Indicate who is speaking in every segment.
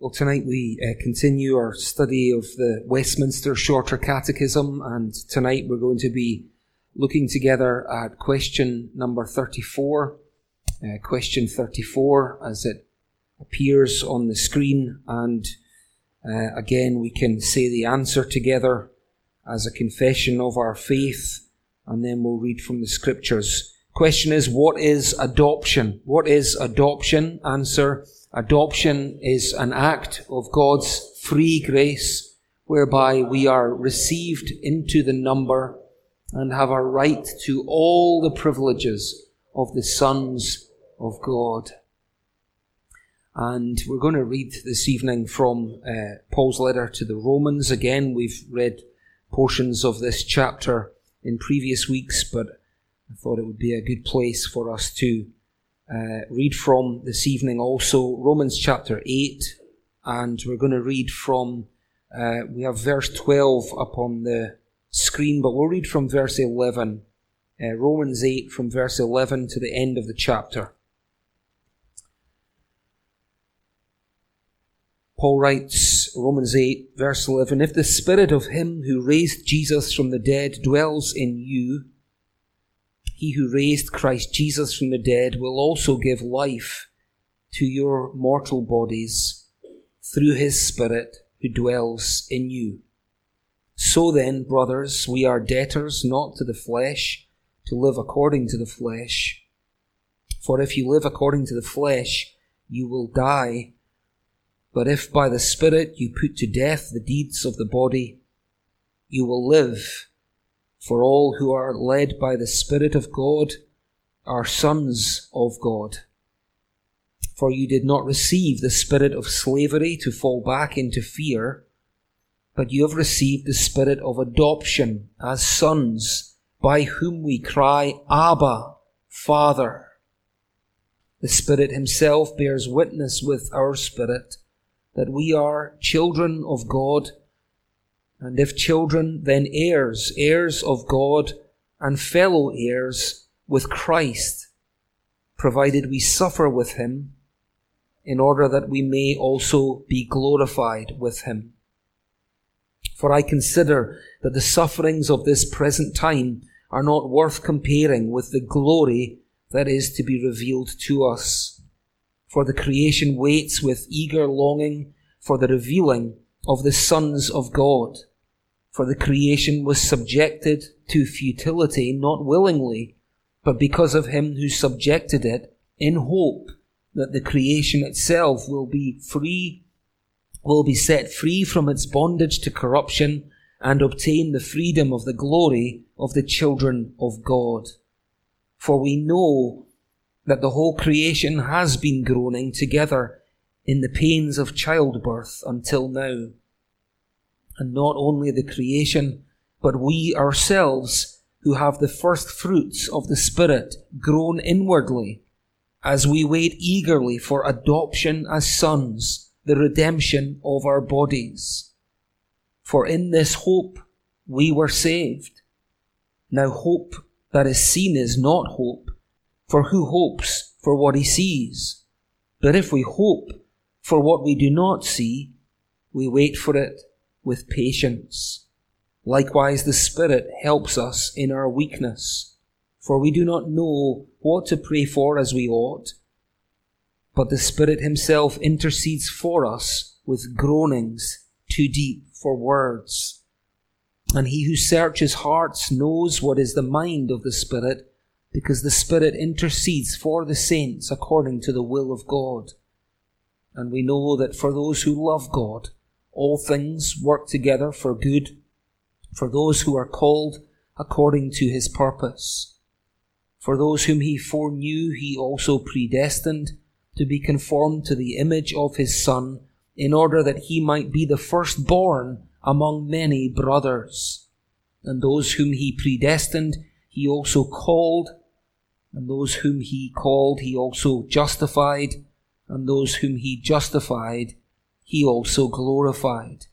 Speaker 1: Well, tonight we continue our study of the Westminster Shorter Catechism, and tonight we're going to be looking together at question number 34, question 34 as it appears on the screen, and again we can say the answer together as a confession of our faith, and then we'll read from the scriptures. Question is, what is adoption? What is adoption? Answer: adoption is an act of God's free grace whereby we are received into the number and have a right to all the privileges of the sons of God. And we're going to read this evening from Paul's letter to the Romans. Again, we've read portions of this chapter in previous weeks, but I thought it would be a good place for us to read from this evening also. Romans chapter 8, and we're going to read from, we have verse 12 up on the screen, but we'll read from verse 11. Romans 8 from verse 11 to the end of the chapter. Paul writes, Romans 8 verse 11, "If the Spirit of him who raised Jesus from the dead dwells in you, he who raised Christ Jesus from the dead will also give life to your mortal bodies through his Spirit who dwells in you. So then, brothers, we are debtors not to the flesh, to live according to the flesh. For if you live according to the flesh, you will die. But if by the Spirit you put to death the deeds of the body, you will live. For all who are led by the Spirit of God are sons of God. For you did not receive the spirit of slavery to fall back into fear, but you have received the Spirit of adoption as sons, by whom we cry, Abba, Father. The Spirit himself bears witness with our spirit that we are children of God, and if children, then heirs, heirs of God, and fellow heirs with Christ, provided we suffer with him, in order that we may also be glorified with him. For I consider that the sufferings of this present time are not worth comparing with the glory that is to be revealed to us. For the creation waits with eager longing for the revealing of the sons of God. For the creation was subjected to futility, not willingly, but because of him who subjected it, in hope that the creation itself will be set free from its bondage to corruption and obtain the freedom of the glory of the children of God. For we know that the whole creation has been groaning together in the pains of childbirth until now. And not only the creation, but we ourselves, who have the first fruits of the Spirit, groan inwardly, as we wait eagerly for adoption as sons, the redemption of our bodies. For in this hope we were saved. Now hope that is seen is not hope, for who hopes for what he sees? But if we hope for what we do not see, we wait for it with patience. Likewise, the Spirit helps us in our weakness, for we do not know what to pray for as we ought, but the Spirit himself intercedes for us with groanings too deep for words. And he who searches hearts knows what is the mind of the Spirit, because the Spirit intercedes for the saints according to the will of God. And we know that for those who love God, all things work together for good, for those who are called according to his purpose. For those whom he foreknew, he also predestined to be conformed to the image of his Son, in order that he might be the firstborn among many brothers. And those whom he predestined, he also called, and those whom he called, he also justified, and those whom he justified, he also glorified.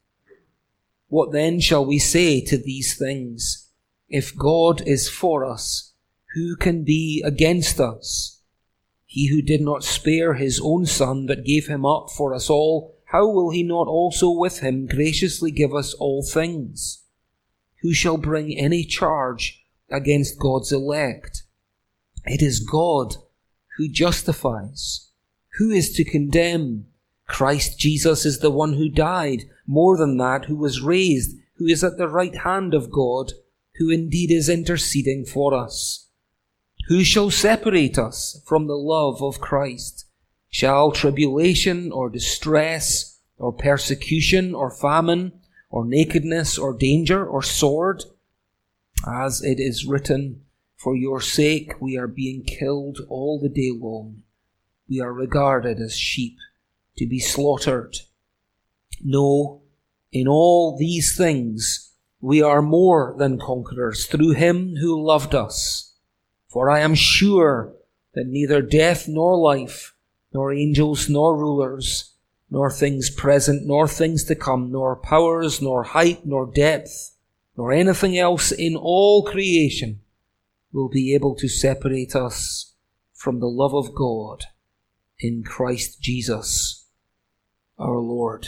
Speaker 1: What then shall we say to these things? If God is for us, who can be against us? He who did not spare his own Son, but gave him up for us all, how will he not also with him graciously give us all things? Who shall bring any charge against God's elect? It is God who justifies. Who is to condemn? Christ Jesus is the one who died, more than that, who was raised, who is at the right hand of God, who indeed is interceding for us. Who shall separate us from the love of Christ? Shall tribulation or distress or persecution or famine or nakedness or danger or sword? As it is written, for your sake we are being killed all the day long. We are regarded as sheep to be slaughtered. No, in all these things we are more than conquerors through him who loved us. For I am sure that neither death nor life, nor angels nor rulers, nor things present nor things to come, nor powers, nor height, nor depth, nor anything else in all creation will be able to separate us from the love of God in Christ Jesus our Lord.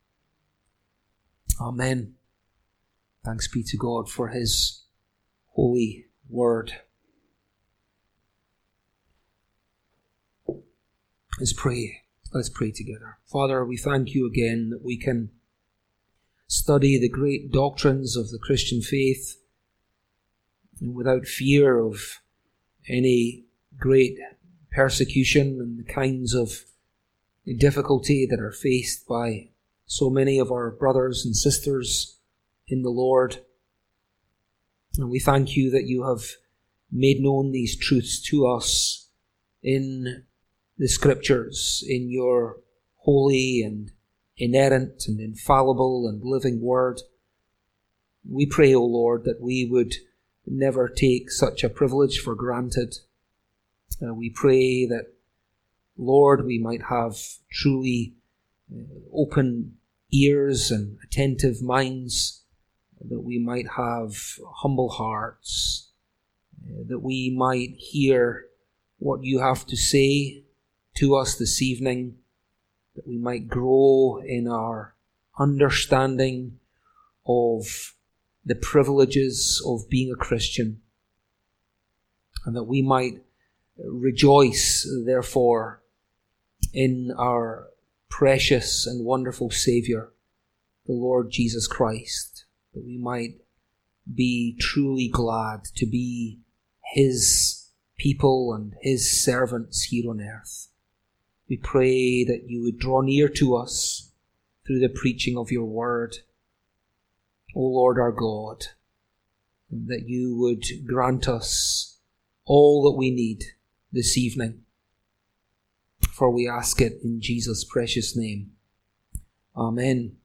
Speaker 1: Amen. Thanks be to God for his holy word. Let's pray. Let's pray together. Father, we thank you again that we can study the great doctrines of the Christian faith without fear of any great persecution and the kinds of difficulty that are faced by so many of our brothers and sisters in the Lord. And we thank you that you have made known these truths to us in the Scriptures, in your holy and inerrant and infallible and living word. We pray, O Lord, that we would never take such a privilege for granted. We pray that, Lord, we might have truly open ears and attentive minds, that we might have humble hearts, that we might hear what you have to say to us this evening, that we might grow in our understanding of the privileges of being a Christian, and that we might rejoice, therefore, in our precious and wonderful Saviour, the Lord Jesus Christ, that we might be truly glad to be his people and his servants here on earth. We pray that you would draw near to us through the preaching of your word, O Lord our God, and that you would grant us all that we need this evening. For we ask it in Jesus' precious name. Amen.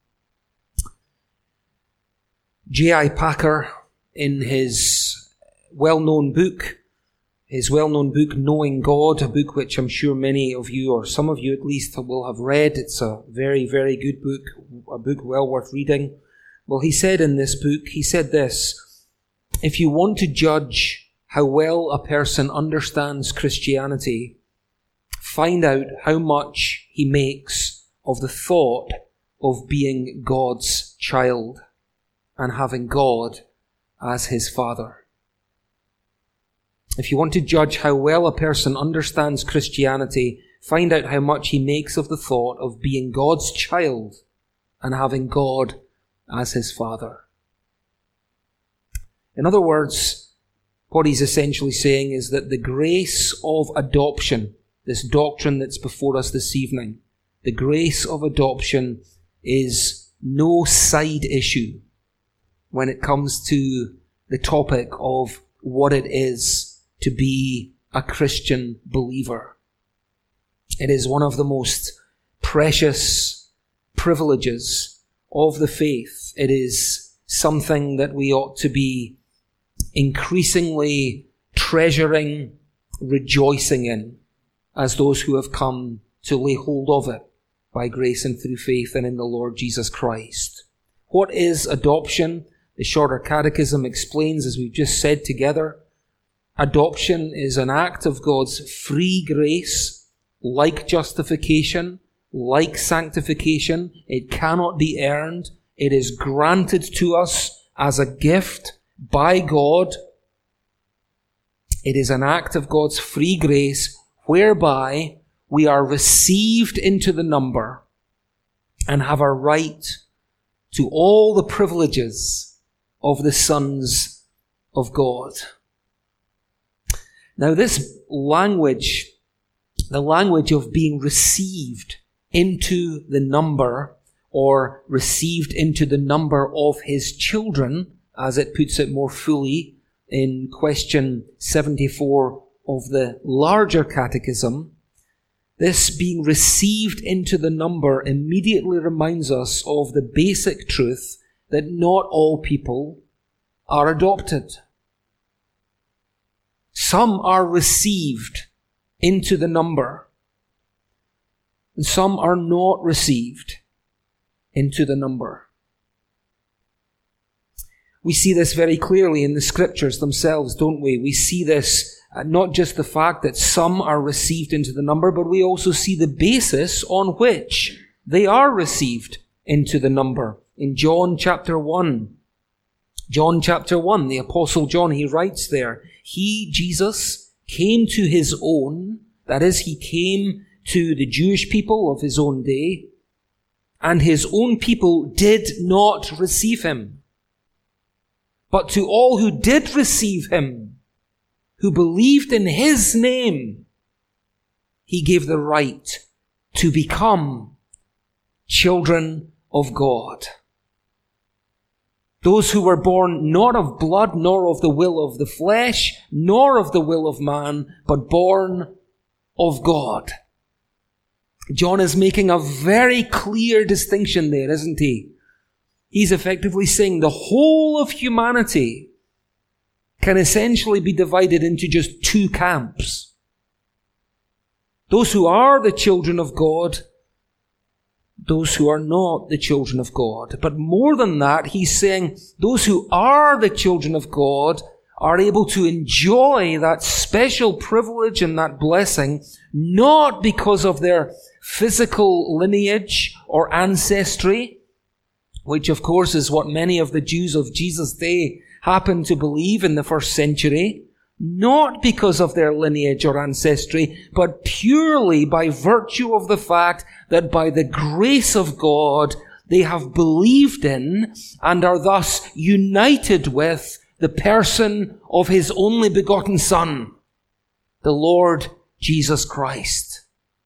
Speaker 1: J.I. Packer, in his well-known book, Knowing God, a book which I'm sure many of you, or some of you at least, will have read. It's a very, very good book, a book well worth reading. Well, he said in this book, he said this: if you want to judge how well a person understands Christianity, find out how much he makes of the thought of being God's child and having God as his Father. If you want to judge how well a person understands Christianity, find out how much he makes of the thought of being God's child and having God as his Father. In other words, what he's essentially saying is that the grace of adoption, this doctrine that's before us this evening, the grace of adoption is no side issue when it comes to the topic of what it is to be a Christian believer. It is one of the most precious privileges of the faith. It is something that we ought to be increasingly treasuring, rejoicing in, as those who have come to lay hold of it by grace and through faith and in the Lord Jesus Christ. What is adoption? The Shorter Catechism explains, as we've just said together, adoption is an act of God's free grace, like justification, like sanctification. It cannot be earned. It is granted to us as a gift by God. It is an act of God's free grace whereby we are received into the number and have a right to all the privileges of the sons of God. Now this language, the language of being received into the number, or received into the number of his children, as it puts it more fully in question 74 of the larger catechism, this being received into the number immediately reminds us of the basic truth that not all people are adopted. Some are received into the number, and some are not received into the number. We see this very clearly in the scriptures themselves, don't we? We see this, not just the fact that some are received into the number, but we also see the basis on which they are received into the number. In John chapter 1, the Apostle John, he writes there, he, Jesus, came to his own, that is, he came to the Jewish people of his own day, and his own people did not receive him. But to all who did receive him, who believed in his name, he gave the right to become children of God. Those who were born not of blood, nor of the will of the flesh, nor of the will of man, but born of God. John is making a very clear distinction there, isn't he? He's effectively saying the whole of humanity can essentially be divided into just two camps. Those who are the children of God, those who are not the children of God. But more than that, he's saying those who are the children of God are able to enjoy that special privilege and that blessing, not because of their physical lineage or ancestry, which of course is what many of the Jews of Jesus' day happened to believe in the first century, not because of their lineage or ancestry, but purely by virtue of the fact that by the grace of God they have believed in and are thus united with the person of his only begotten Son, the Lord Jesus Christ.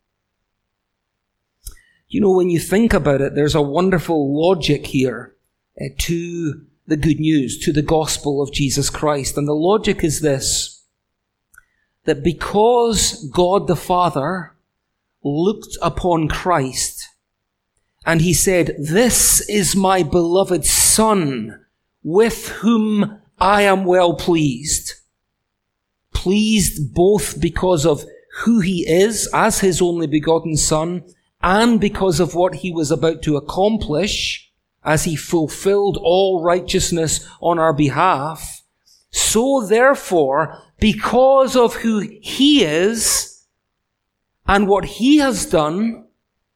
Speaker 1: You know, when you think about it, there's a wonderful logic here to the good news, to the gospel of Jesus Christ. And the logic is this, that because God the Father looked upon Christ and he said, "This is my beloved Son, with whom I am well pleased." Pleased both because of who he is as his only begotten Son, and because of what he was about to accomplish as he fulfilled all righteousness on our behalf. So therefore, because of who he is and what he has done,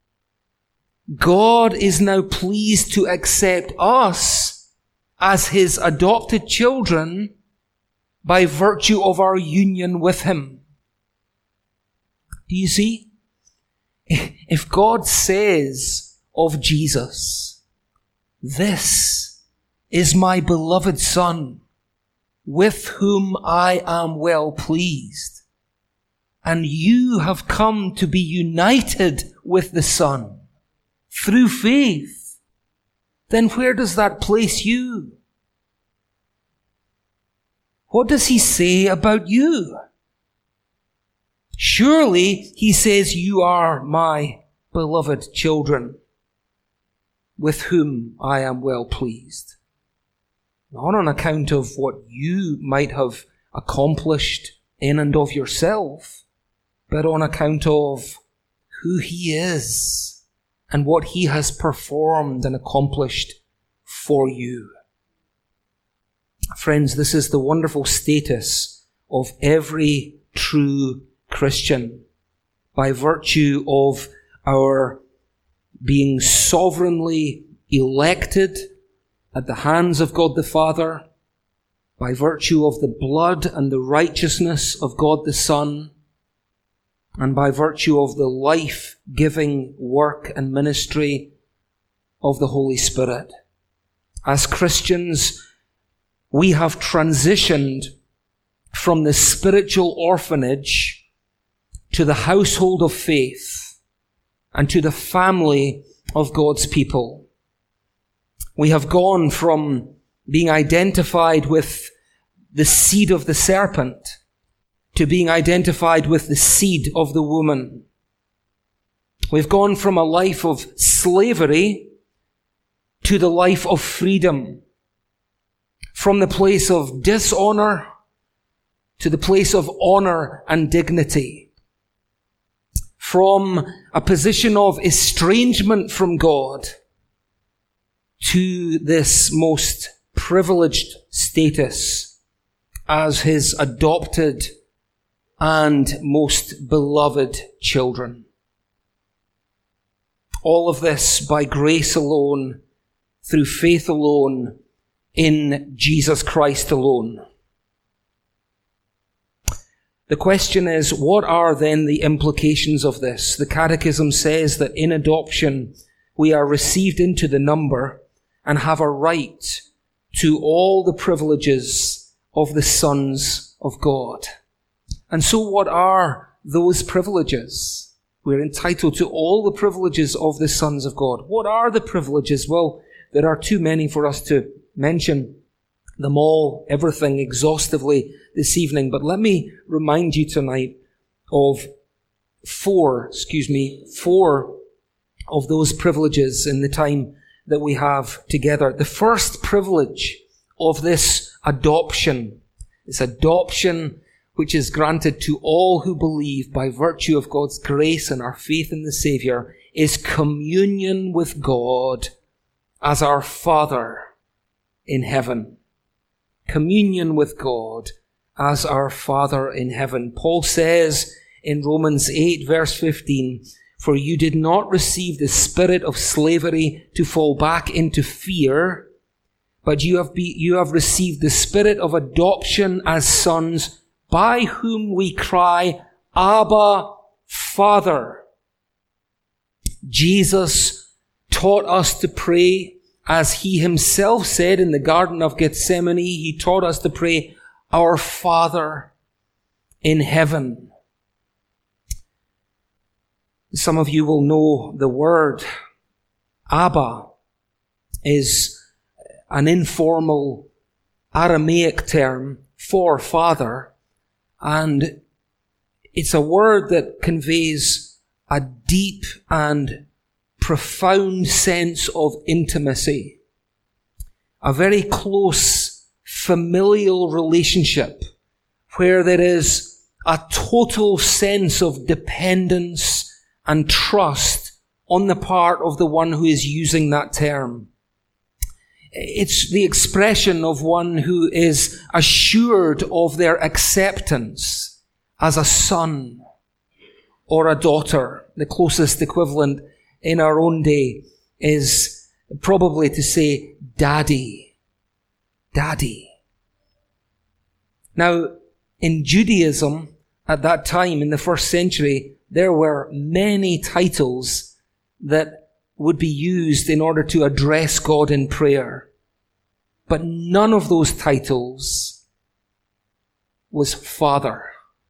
Speaker 1: God is now pleased to accept us as his adopted children by virtue of our union with him. Do you see? If God says of Jesus, "This is my beloved Son, with whom I am well pleased," and you have come to be united with the Son through faith, then where does that place you? What does he say about you? Surely he says, "You are my beloved children, with whom I am well pleased." Not on account of what you might have accomplished in and of yourself, but on account of who he is and what he has performed and accomplished for you. Friends, this is the wonderful status of every true Christian by virtue of our being sovereignly elected at the hands of God the Father by virtue of the blood and the righteousness of God the Son, and by virtue of the life-giving work and ministry of the Holy Spirit. As Christians, we have transitioned from the spiritual orphanage to the household of faith and to the family of God's people. We have gone from being identified with the seed of the serpent to being identified with the seed of the woman. We've gone from a life of slavery to the life of freedom, from the place of dishonor to the place of honor and dignity, from a position of estrangement from God to this most privileged status as His adopted and most beloved children. All of this by grace alone, through faith alone, in Jesus Christ alone. The question is, what are then the implications of this? The Catechism says that in adoption, we are received into the number and have a right to all the privileges of the sons of God. And so what are those privileges? We're entitled to all the privileges of the sons of God. What are the privileges? Well, there are too many for us to mention them all, everything exhaustively this evening. But let me remind you tonight of four of those privileges in the time that we have together. The first privilege of this adoption which is granted to all who believe by virtue of God's grace and our faith in the Savior, is communion with God as our Father in heaven. Communion with God as our Father in heaven. Paul says in Romans 8 verse 15, "For you did not receive the spirit of slavery to fall back into fear, but you have received the spirit of adoption as sons, by whom we cry, Abba, Father." Jesus taught us to pray as He Himself said in the Garden of Gethsemane. He taught us to pray, "Our Father in heaven." Some of you will know the word Abba is an informal Aramaic term for father, and it's a word that conveys a deep and profound sense of intimacy, a very close familial relationship where there is a total sense of dependence and trust on the part of the one who is using that term. It's the expression of one who is assured of their acceptance as a son or a daughter. The closest equivalent in our own day is probably to say daddy. Daddy. Now, in Judaism, at that time, in the first century, there were many titles that would be used in order to address God in prayer. But none of those titles was Father.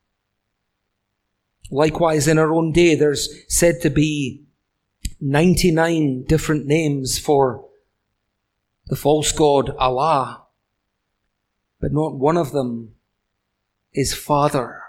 Speaker 1: Likewise, in our own day, there's said to be 99 different names for the false god Allah, but not one of them is Father.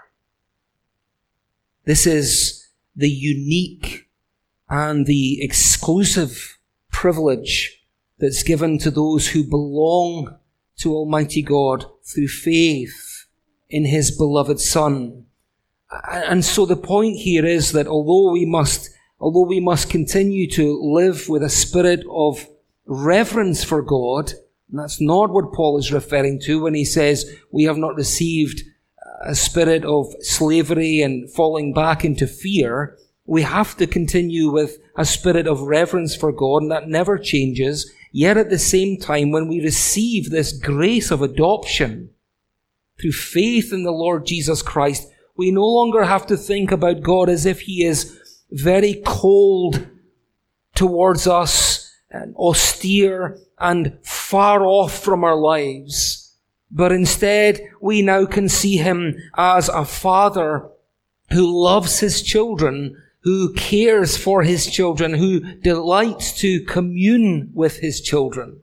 Speaker 1: This is the unique and the exclusive privilege that's given to those who belong to Almighty God through faith in His beloved Son. And so the point here is that although we must continue to live with a spirit of reverence for God, and that's not what Paul is referring to when he says we have not received a spirit of slavery and falling back into fear. we have to continue with a spirit of reverence for God, and that never changes. Yet at the same time, when we receive this grace of adoption through faith in the Lord Jesus Christ, we no longer have to think about God as if He is very cold towards us and austere and far off from our lives. But instead, we now can see Him as a Father who loves His children, who cares for His children, who delights to commune with His children.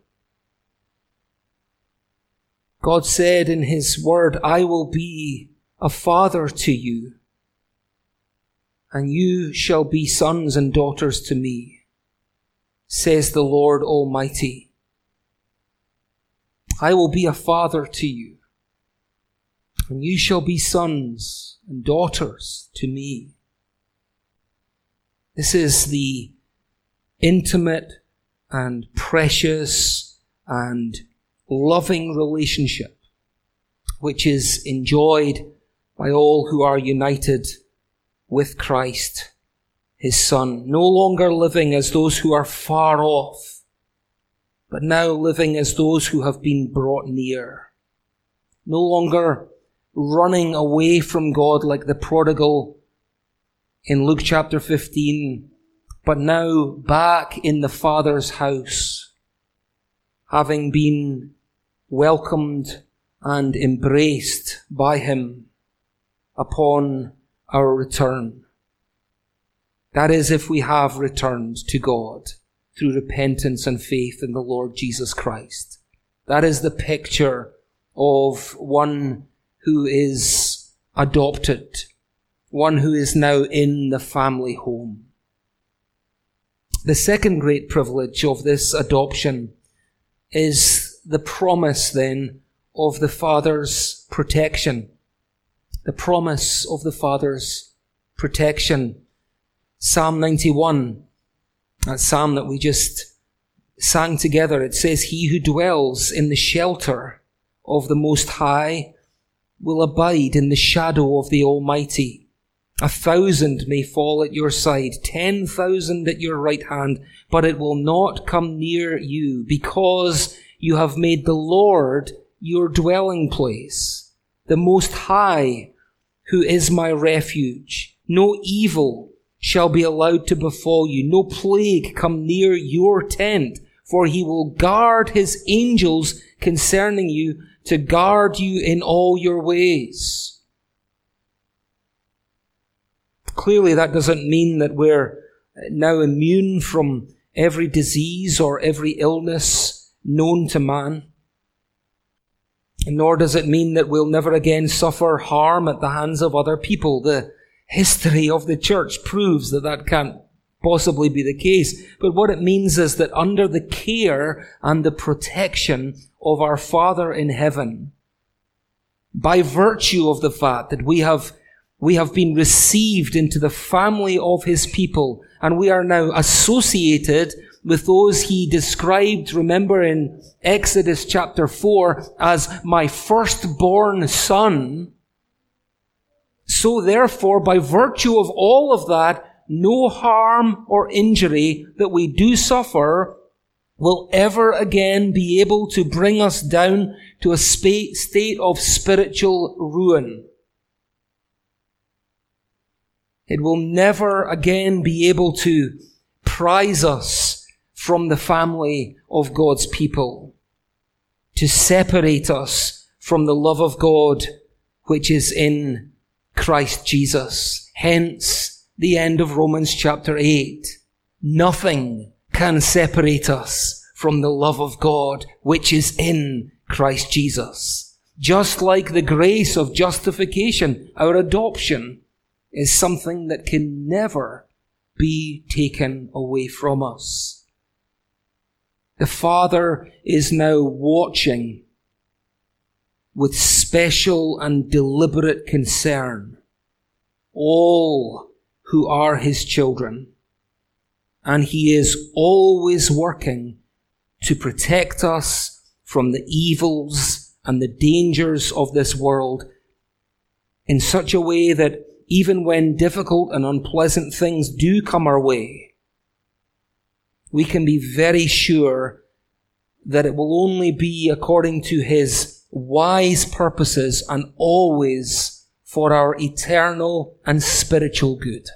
Speaker 1: God said in His word, "I will be a father to you, and you shall be sons and daughters to me, says the Lord Almighty." I will be a father to you, and you shall be sons and daughters to me. This is the intimate and precious and loving relationship which is enjoyed by all who are united with Christ, His Son, no longer living as those who are far off, but now living as those who have been brought near, no longer running away from God like the prodigal in Luke chapter 15, but now back in the Father's house, having been welcomed and embraced by Him upon our return. That is, if we have returned to God through repentance and faith in the Lord Jesus Christ. That is the picture of one who is adopted, one who is now in the family home. The second great privilege of this adoption is the promise then of the Father's protection. The promise of the Father's protection. Psalm 91, that psalm that we just sang together, it says, "He who dwells in the shelter of the Most High will abide in the shadow of the Almighty. 1,000 may fall at your side, 10,000 at your right hand, but it will not come near you, because you have made the Lord your dwelling place, the Most High, who is my refuge. No evil shall be allowed to befall you, no plague come near your tent, for He will guard His angels concerning you to guard you in all your ways." Clearly, that doesn't mean that we're now immune from every disease or every illness known to man. Nor does it mean that we'll never again suffer harm at the hands of other people. The history of the church proves that that can't possibly be the case. But what it means is that under the care and the protection of our Father in heaven, by virtue of the fact that we have been received into the family of His people, and we are now associated with those He described, remember in Exodus chapter 4, as my firstborn son. So therefore, by virtue of all of that, no harm or injury that we do suffer will ever again be able to bring us down to a state of spiritual ruin. It will never again be able to prize us from the family of God's people, to separate us from the love of God which is in Christ Jesus. Hence, the end of Romans chapter 8. Nothing can separate us from the love of God which is in Christ Jesus. Just like the grace of justification, our adoption is something that can never be taken away from us. The Father is now watching with special and deliberate concern all who are His children, and He is always working to protect us from the evils and the dangers of this world in such a way that even when difficult and unpleasant things do come our way, we can be very sure that it will only be according to His wise purposes and always for our eternal and spiritual good.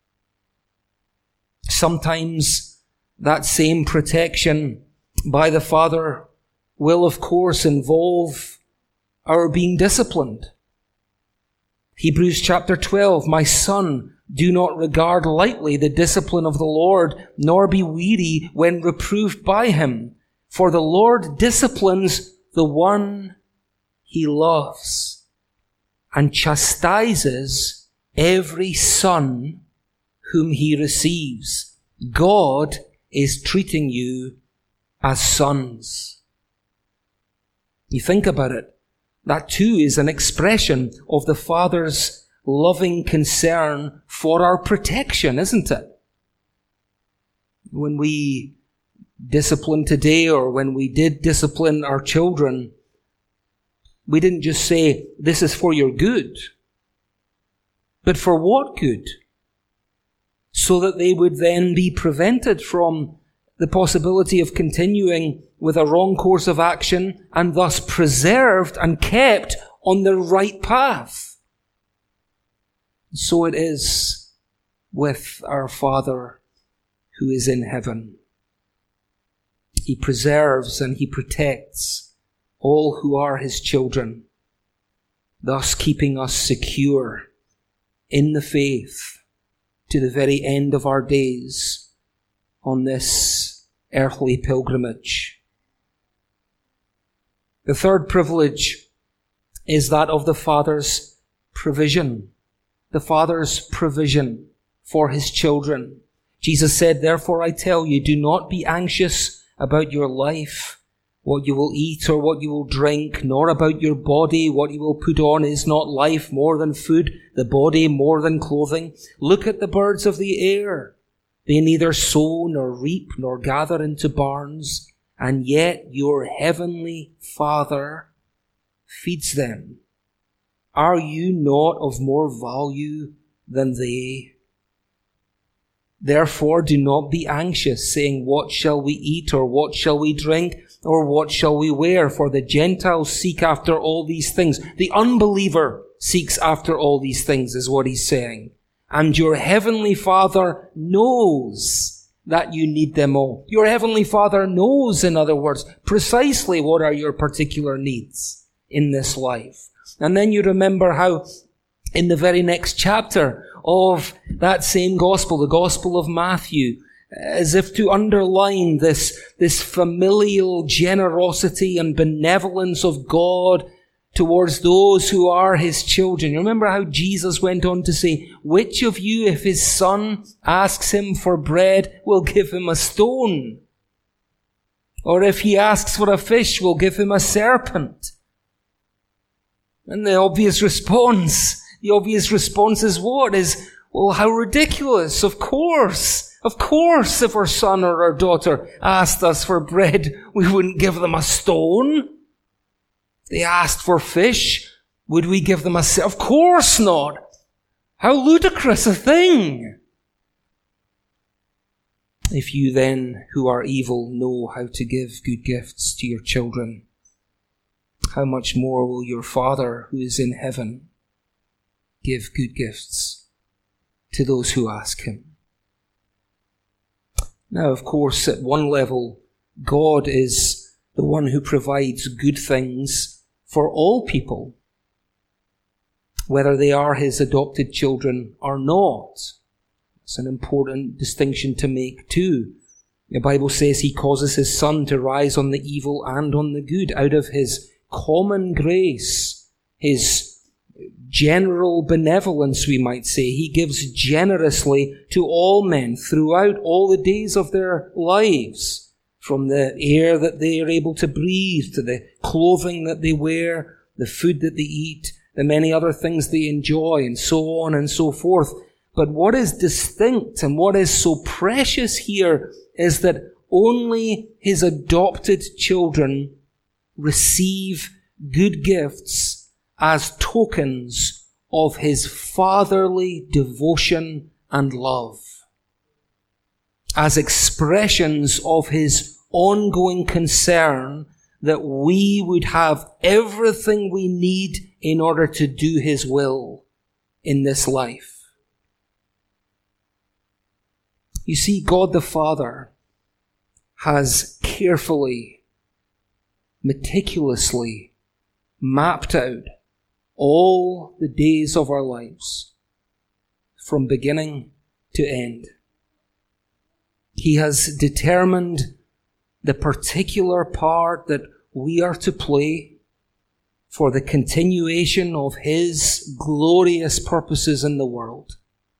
Speaker 1: Sometimes that same protection by the Father will, of course, involve our being disciplined. Hebrews chapter 12, "My son, do not regard lightly the discipline of the Lord, nor be weary when reproved by Him. For the Lord disciplines the one He loves, and chastises every son whom He receives." God is treating you as sons. You think about it. That too is an expression of the Father's loving concern for our protection, isn't it? When we discipline today, or when we did discipline our children, we didn't just say, "This is for your good." But for what good? So that they would then be prevented from the possibility of continuing with a wrong course of action, and thus preserved and kept on the right path. So it is with our Father who is in heaven. He preserves and He protects all who are His children, thus keeping us secure in the faith to the very end of our days on this earthly pilgrimage. The third privilege is that of the Father's provision. The Father's provision for His children. Jesus said, "Therefore I tell you, do not be anxious about your life, what you will eat or what you will drink, nor about your body, what you will put on. Is not life more than food, the body more than clothing? Look at the birds of the air. They neither sow nor reap nor gather into barns, and yet your heavenly Father feeds them. Are you not of more value than they? Therefore do not be anxious, saying, what shall we eat, or what shall we drink, or what shall we wear? For the Gentiles seek after all these things." The unbeliever seeks after all these things, is what he's saying. "And your heavenly Father knows that you need them all." Your heavenly Father knows, in other words, precisely what are your particular needs in this life. And then you remember how in the very next chapter of that same gospel, the Gospel of Matthew, as if to underline this familial generosity and benevolence of God towards those who are His children. You remember how Jesus went on to say, "Which of you, if his son asks him for bread, will give him a stone? Or if he asks for a fish, will give him a serpent?" And the obvious response is what? Is, well, how ridiculous. Of course, if our son or our daughter asked us for bread, we wouldn't give them a stone. They asked for fish, would we give them a serpent? Of course not. How ludicrous a thing. If you then, who are evil, know how to give good gifts to your children, how much more will your Father who is in heaven give good gifts to those who ask Him? Now, of course, at one level, God is the one who provides good things for all people, whether they are His adopted children or not. It's an important distinction to make too. The Bible says He causes His sun to rise on the evil and on the good. Out of His common grace, His general benevolence, we might say, He gives generously to all men throughout all the days of their lives. From the air that they are able to breathe, to the clothing that they wear, the food that they eat, the many other things they enjoy, and so on and so forth. But what is distinct and what is so precious here is that only His adopted children receive good gifts as tokens of his fatherly devotion and love, as expressions of his ongoing concern that we would have everything we need in order to do his will in this life. You see, God the Father has carefully, meticulously mapped out all the days of our lives from beginning to end. He has determined the particular part that we are to play for the continuation of his glorious purposes in the world.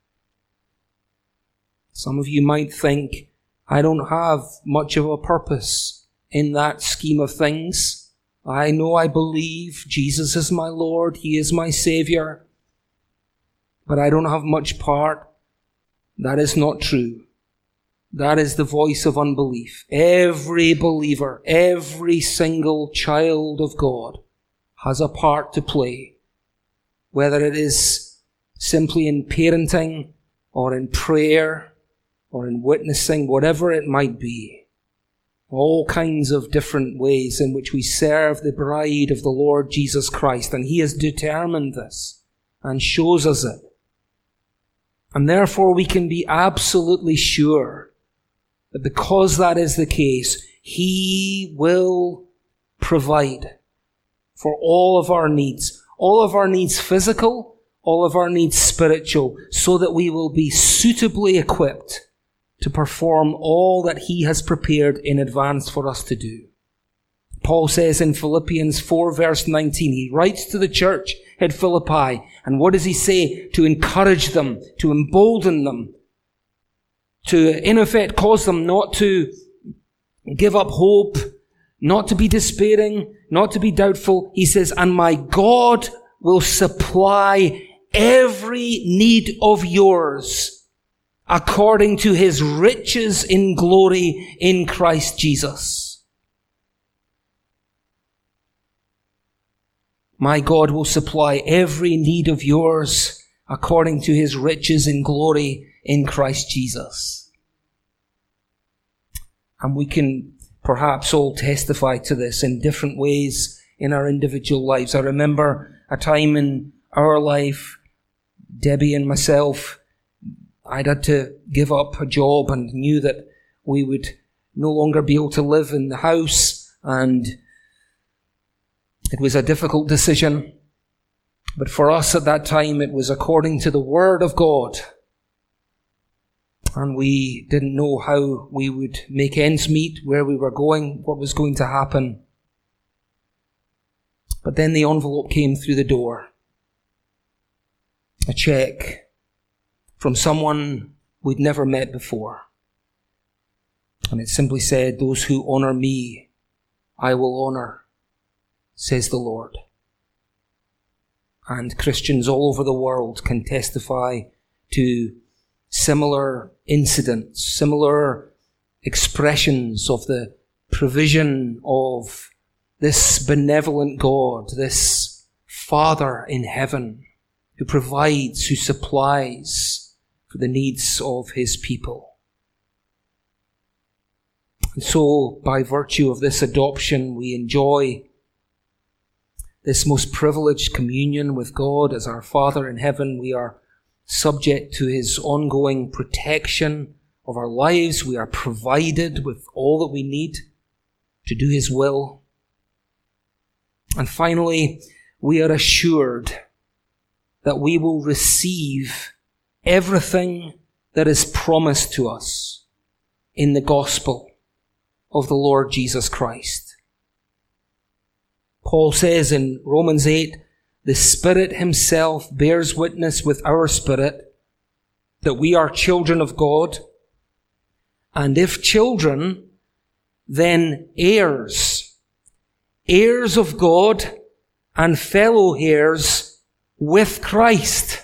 Speaker 1: Some of you might think, I don't have much of a purpose in that scheme of things. I know I believe Jesus is my Lord, he is my Savior, but I don't have much part. That is not true. That is the voice of unbelief. Every believer, every single child of God has a part to play, whether it is simply in parenting or in prayer or in witnessing, whatever it might be. All kinds of different ways in which we serve the bride of the Lord Jesus Christ, and he has determined this and shows us it. And therefore we can be absolutely sure that because that is the case, he will provide for all of our needs physical, all of our needs spiritual, so that we will be suitably equipped to perform all that he has prepared in advance for us to do. Paul says in Philippians 4 verse 19, he writes to the church at Philippi, and what does he say? To encourage them, to embolden them, to in effect cause them not to give up hope, not to be despairing, not to be doubtful. He says, and my God will supply every need of yours according to his riches in glory in Christ Jesus. My God will supply every need of yours according to his riches in glory in Christ Jesus. And we can perhaps all testify to this in different ways in our individual lives. I remember a time in our life, Debbie and myself, I'd had to give up a job and knew that we would no longer be able to live in the house, and it was a difficult decision. But for us at that time, it was according to the Word of God. And we didn't know how we would make ends meet, where we were going, what was going to happen. But then the envelope came through the door. A check from someone we'd never met before. And it simply said, those who honor me, I will honor, says the Lord. And Christians all over the world can testify to similar incidents, similar expressions of the provision of this benevolent God, this Father in heaven, who provides, who supplies for the needs of his people. And so, by virtue of this adoption, we enjoy this most privileged communion with God as our Father in heaven. We are subject to his ongoing protection of our lives. We are provided with all that we need to do his will. And finally, we are assured that we will receive everything that is promised to us in the gospel of the Lord Jesus Christ. Paul says in Romans 8, the Spirit himself bears witness with our spirit that we are children of God, and if children, then heirs, heirs of God and fellow heirs with Christ.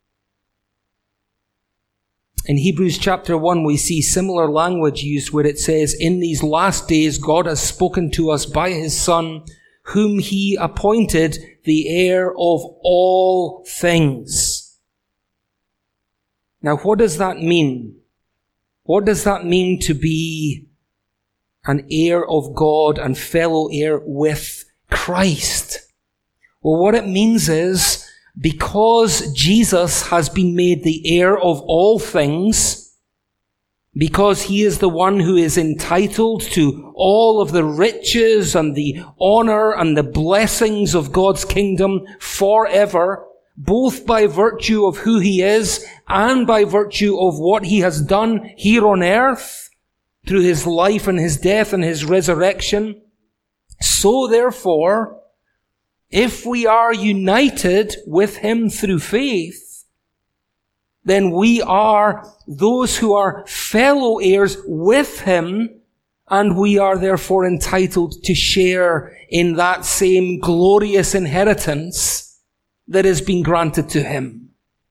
Speaker 1: In Hebrews chapter 1, we see similar language used where it says, in these last days God has spoken to us by his Son, whom he appointed the heir of all things. Now, what does that mean? What does that mean to be an heir of God and fellow heir with Christ? Well, what it means is, because Jesus has been made the heir of all things, because he is the one who is entitled to all of the riches and the honor and the blessings of God's kingdom forever, both by virtue of who he is and by virtue of what he has done here on earth through his life and his death and his resurrection. So therefore, if we are united with him through faith, then we are those who are fellow heirs with him, and we are therefore entitled to share in that same glorious inheritance that has been granted to him.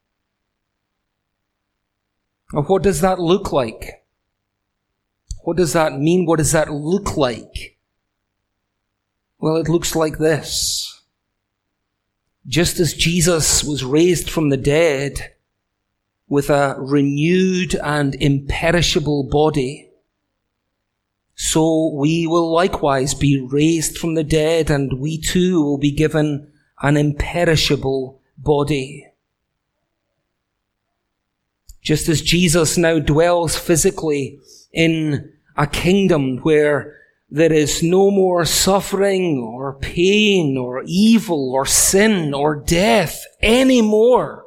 Speaker 1: Now, what does that look like? What does that mean? What does that look like? Well, it looks like this. Just as Jesus was raised from the dead with a renewed and imperishable body, so we will likewise be raised from the dead, and we too will be given an imperishable body. Just as Jesus now dwells physically in a kingdom where there is no more suffering or pain or evil or sin or death anymore,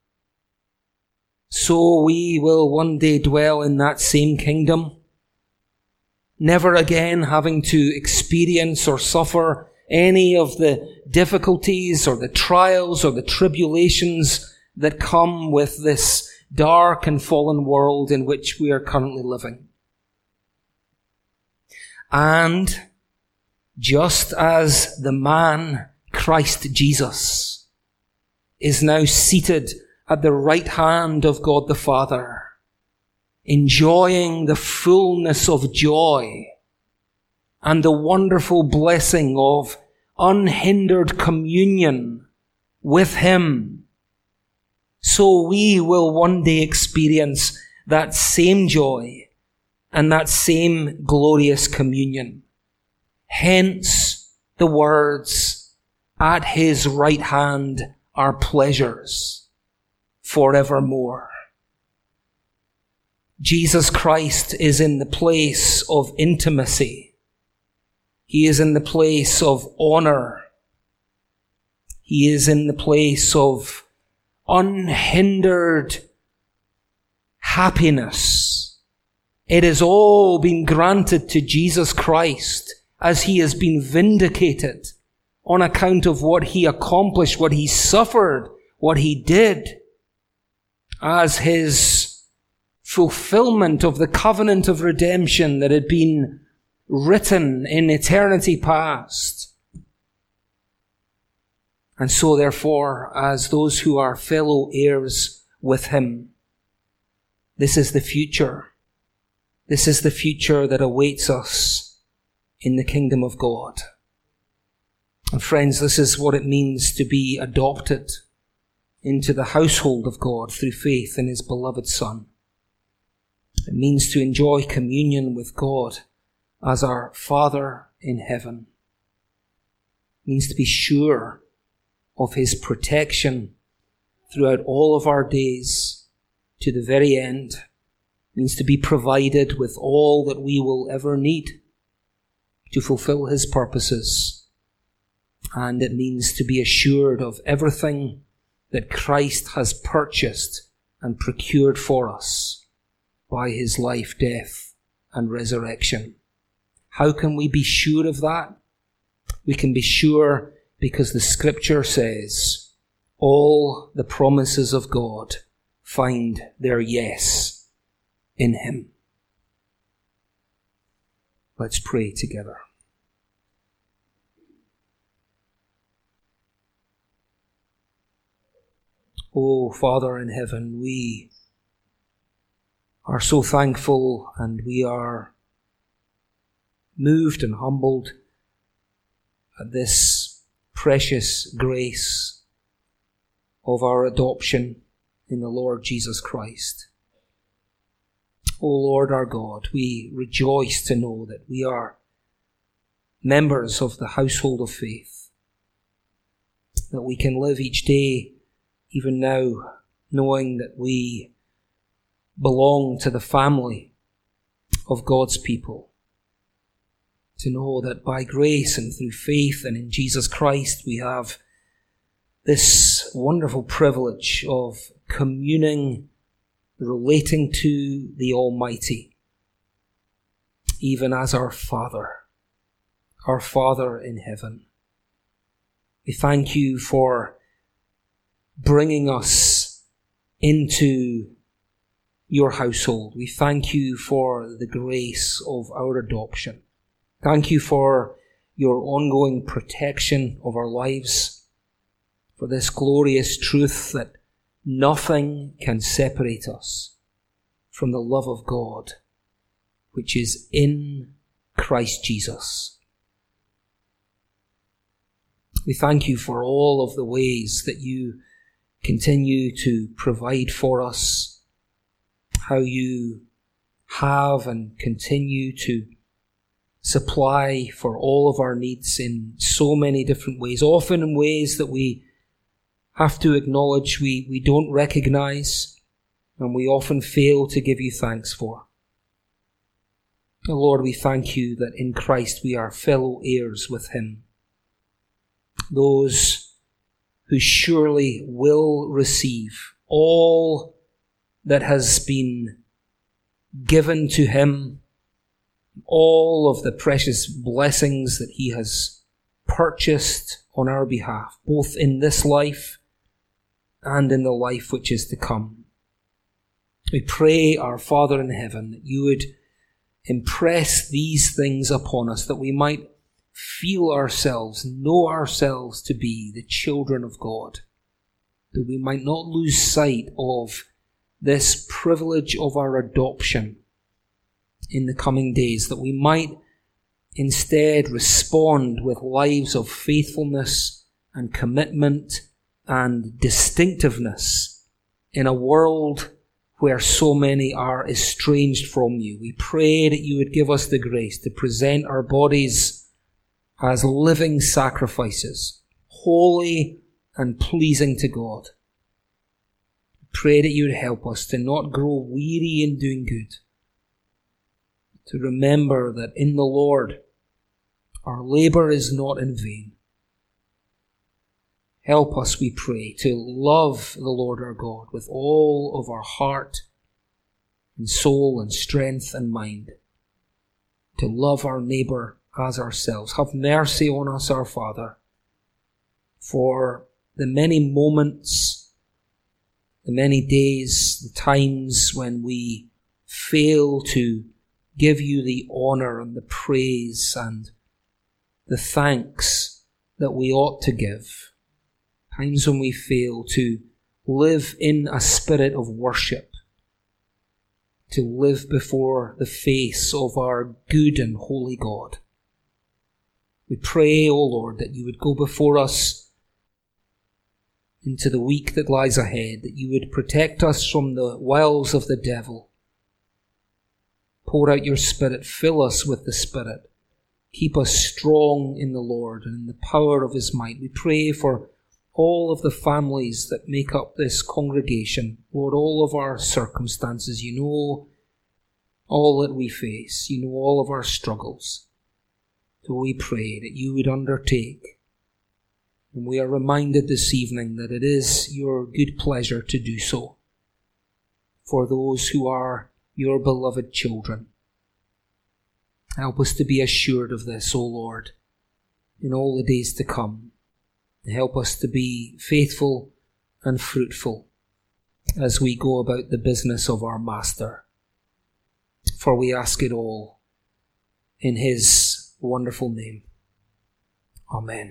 Speaker 1: so we will one day dwell in that same kingdom, never again having to experience or suffer any of the difficulties or the trials or the tribulations that come with this dark and fallen world in which we are currently living. And just as the man, Christ Jesus, is now seated at the right hand of God the Father, enjoying the fullness of joy and the wonderful blessing of unhindered communion with him, so we will one day experience that same joy and that same glorious communion. Hence the words, "At his right hand are pleasures forevermore." Jesus Christ is in the place of intimacy. He is in the place of honor. He is in the place of unhindered happiness. It has all been granted to Jesus Christ as he has been vindicated on account of what he accomplished, what he suffered, what he did, as his fulfillment of the covenant of redemption that had been written in eternity past. And so therefore, as those who are fellow heirs with him, this is the future. This is the future that awaits us in the kingdom of God. And friends, this is what it means to be adopted into the household of God through faith in his beloved Son. It means to enjoy communion with God as our Father in heaven. It means to be sure of his protection throughout all of our days to the very end. It means to be provided with all that we will ever need to fulfill his purposes. And it means to be assured of everything that Christ has purchased and procured for us by his life, death, and resurrection. How can we be sure of that? We can be sure because the Scripture says all the promises of God find their yes in him. Let's pray together. Oh, Father in heaven, we are so thankful, and we are moved and humbled at this precious grace of our adoption in the Lord Jesus Christ. O Lord our God, we rejoice to know that we are members of the household of faith, that we can live each day, even now, knowing that we belong to the family of God's people, to know that by grace and through faith and in Jesus Christ we have this wonderful privilege of communing, relating to the Almighty, even as our Father in heaven. We thank you for bringing us into your household. We thank you for the grace of our adoption. Thank you for your ongoing protection of our lives, for this glorious truth that nothing can separate us from the love of God, which is in Christ Jesus. We thank you for all of the ways that you continue to provide for us, how you have and continue to supply for all of our needs in so many different ways, often in ways that we have to acknowledge we don't recognize and we often fail to give you thanks for. Oh Lord, we thank you that in Christ we are fellow heirs with him, those who surely will receive all that has been given to him, all of the precious blessings that he has purchased on our behalf, both in this life and in the life which is to come. We pray, our Father in heaven, that you would impress these things upon us, that we might feel ourselves, know ourselves to be the children of God, that we might not lose sight of this privilege of our adoption in the coming days, that we might instead respond with lives of faithfulness and commitment and distinctiveness in a world where so many are estranged from you. We pray that you would give us the grace to present our bodies as living sacrifices, holy and pleasing to God. We pray that you would help us to not grow weary in doing good, to remember that in the Lord our labor is not in vain. Help us, we pray, to love the Lord our God with all of our heart and soul and strength and mind, to love our neighbour as ourselves. Have mercy on us, our Father, for the many moments, the many days, the times when we fail to give you the honour and the praise and the thanks that we ought to give. Times when we fail to live in a spirit of worship, to live before the face of our good and holy God. We pray, O Lord, that you would go before us into the week that lies ahead, that you would protect us from the wiles of the devil. Pour out your Spirit, fill us with the Spirit. Keep us strong in the Lord and in the power of his might. We pray for all of the families that make up this congregation. Lord, all of our circumstances, you know all that we face. You know all of our struggles. So we pray that you would undertake. And we are reminded this evening that it is your good pleasure to do so for those who are your beloved children. Help us to be assured of this, O Lord, in all the days to come. Help us to be faithful and fruitful as we go about the business of our Master. For we ask it all in his wonderful name. Amen.